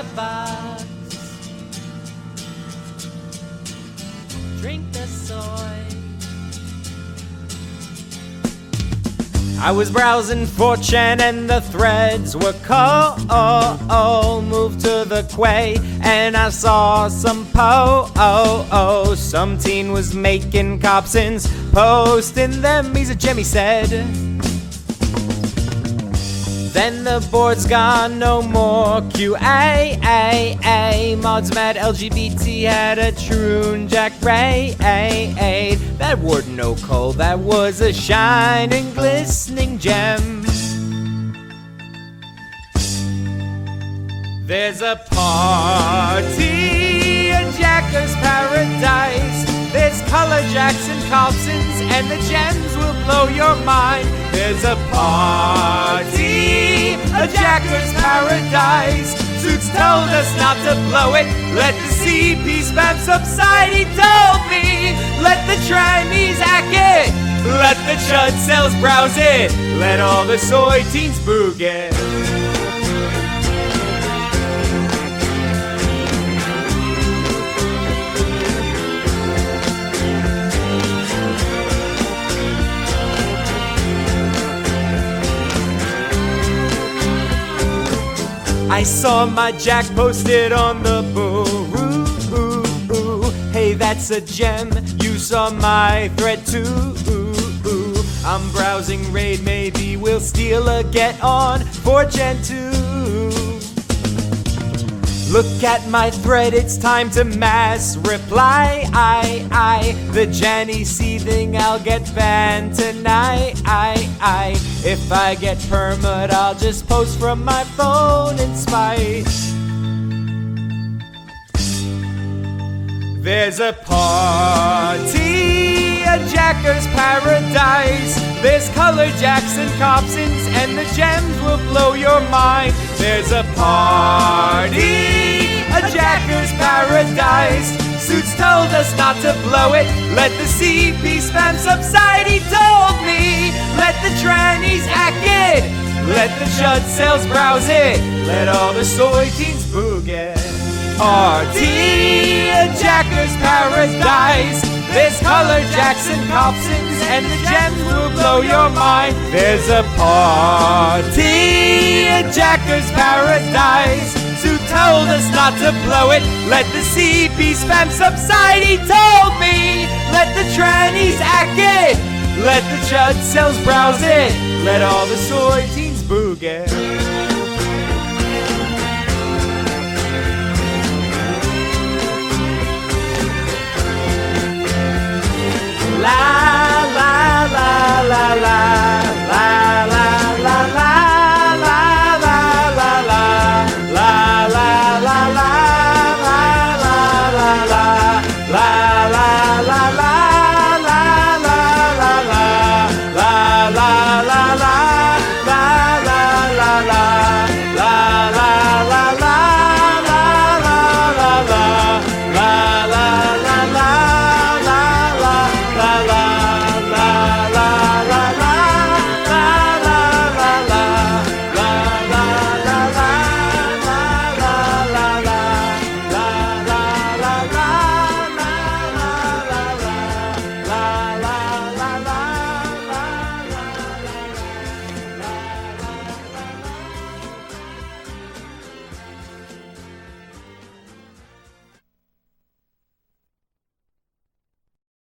the box. Drink the soy. I was browsing 4chan and the threads were cold. Moved to the quay and I saw some some teen was making copsins, posting them. He's a gem, he said. Then the board's gone, no more QA. Mods mad, LGBT had a troon Jack Ray. That word no coal, that was a shining, glistening gem. There's a party in Jacker's Paradise. There's color jacks and Carlsons, and the gems will blow your mind. There's a party, a Jacker's Paradise. Suits told us not to blow it. Let the CP spam subside, he told me. Let the trannies hack it. Let the chud cells browse it. Let all the soy teens boogie. I saw my Jack posted on the boo. Hey, that's a gem. You saw my thread too. I'm browsing raid, maybe we'll steal a get on 4chan too. Look at my thread, it's time to mass reply. The Janny seething, I'll get banned tonight. If I get permit, I'll just post from my phone in spite. There's a party, a Jacker's Paradise. There's color jacks and Copsons, and the gems will blow your mind. There's a party, a Jacker's Paradise. Suits told us not to blow it. Let the CP spam subside, he told me. Let the trannies hack it. Let the chud cells browse it. Let all the soy teens boogie. Party, a Jacker's Paradise. There's color jacks and Copsons, and the gems will blow your mind. There's a party, a Jacker's Paradise. Who told us not to blow it? Let the CP spam subside, he told me. Let the trannies hack it. Let the chud cells browse it. Let all the soy teens boogie.